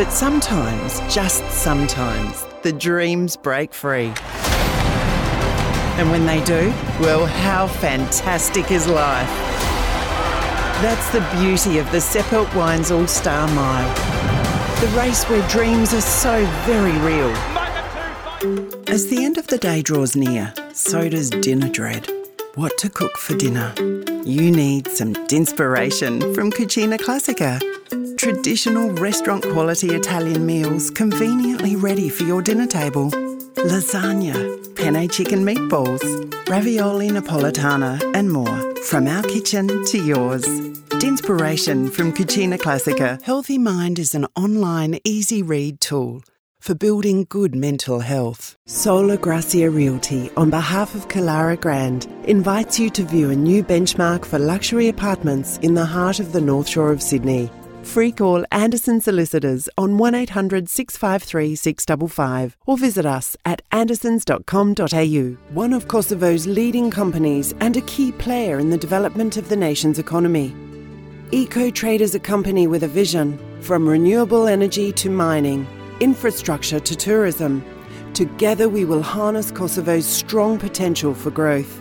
But sometimes, just sometimes, the dreams break free. And when they do, well, how fantastic is life? That's the beauty of the Seppelt Wines All-Star Mile. The race where dreams are so very real. As the end of the day draws near, so does dinner dread. What to cook for dinner? You need some dinspiration from Cucina Classica. Traditional restaurant-quality Italian meals conveniently ready for your dinner table. Lasagna, penne chicken meatballs, ravioli napolitana and more. From our kitchen to yours. Dinspiration from Cucina Classica. Healthy Mind is an online, easy-read tool for building good mental health. Sola Gracia Realty, on behalf of Kalara Grand, invites you to view a new benchmark for luxury apartments in the heart of the North Shore of Sydney. Free call Anderson Solicitors on 1800 653 655 or visit us at andersons.com.au. One of Kosovo's leading companies and a key player in the development of the nation's economy. EcoTrade is a company with a vision, from renewable energy to mining, infrastructure to tourism. Together we will harness Kosovo's strong potential for growth.